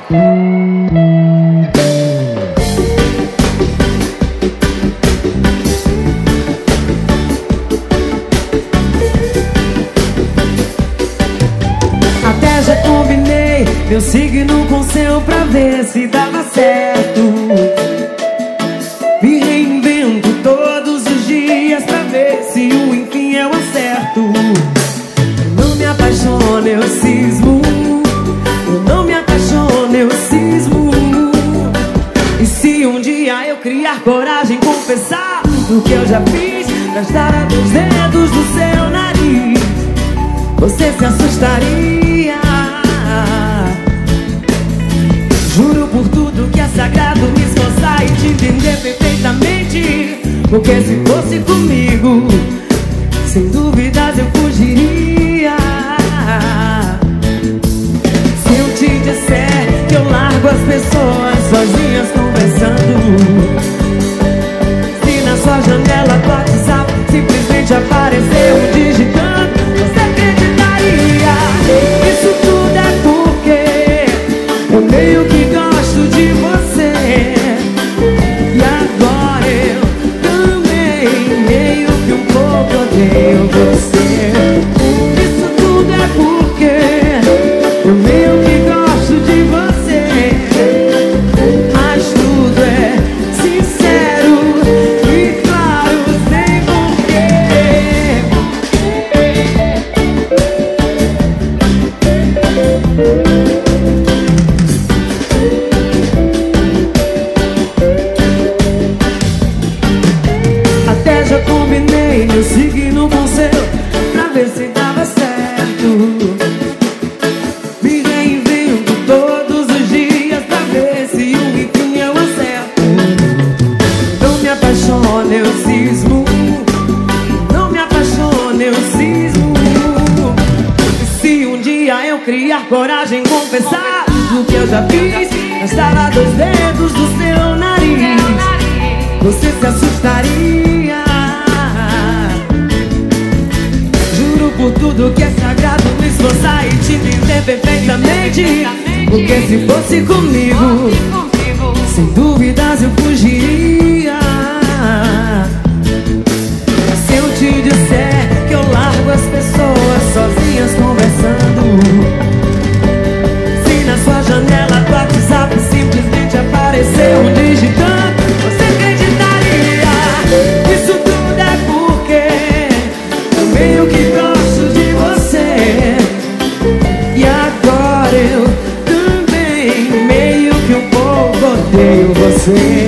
Até já combinei meu signo com seu pra ver se dava certo. Me reinvento todos os dias pra ver se o enfim eu acerto. Eu não me apaixono, eu cismo. Eu não me apaixono, eu cismo. E se um dia eu criar coragem, confessar tudo que eu já fiz, gastar os dedos do seu nariz, você se assustaria. Juro por tudo que é sagrado me esforçar e te entender perfeitamente, porque se fosse comigo, sem dúvidas eu fugiria. Se eu te disser que eu largo as pessoas sozinhas conversando, se na sua janela do WhatsApp simplesmente apareceu digitando, você acreditaria? Isso tudo é porque eu meio que gosto de você, e agora eu também meio que um pouco odeio você. Isso tudo é porque eu meio que gosto de você, mas tudo é sincero e claro, sem porquê. Até já combinei meu signo com seu pra ver se dava certo. Me reinvento todos os dias pra ver se o enfim eu acerto. Não me apaixono, eu cismo. Não me apaixono, eu cismo. E se um dia eu criar coragem, confessar tudo que eu já fiz, gastar dois dedos do seu nariz, você se assustaria. Juro por tudo que é sagrado me esforçar e te entender perfeitamente, porque se fosse comigo, sem dúvidas eu fugiria. Se eu te disser que eu largo as pessoas sozinhas conversando, se na sua janela do WhatsApp simplesmente apareceu digitando, você acreditaria? Isso tudo é porque eu meio que gosto de você, e agora eu também meio que um pouco odeio você.